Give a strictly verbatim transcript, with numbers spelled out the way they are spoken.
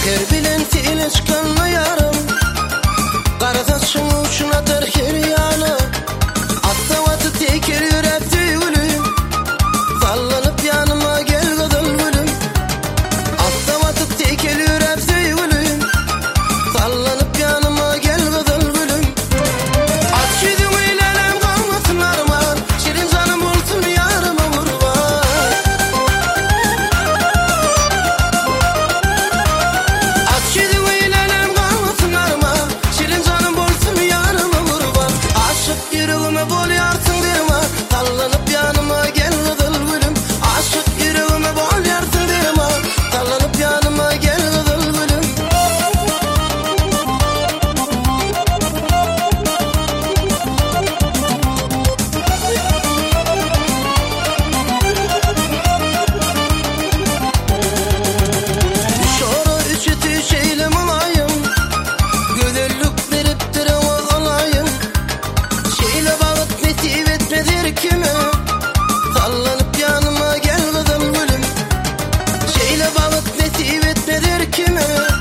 Her bilen tile çıkanla yarım, karataşın uçun atar her yanı. Atta vatı teker yürekti gülüm, sallanıp yanıma gel kızıl gülüm. Atta vatı teker yürekti gülüm, sallanıp yanıma gel kızıl gülüm. At şidim eylelem kalmasın arman, şirin canım olsun yarıma kurban. At şidim eylelem kalmasın arman, şirin canım olsun yarıma kurban. Aşık yüreğime bol yarsın derman, sallanıp yanıma gel kızıl gülüm. Aşık yüreğime bol yarsın derman, sallanıp yanıma gel kızıl gülüm. Şora üçütü şeyle mulayım, güzellik verip tıramaz olayım. Şeyle bağıt nesip etmedir kime, sallanıp yanıma gel kızıl gülüm. Şeyle bağıt nesip etmedir kime,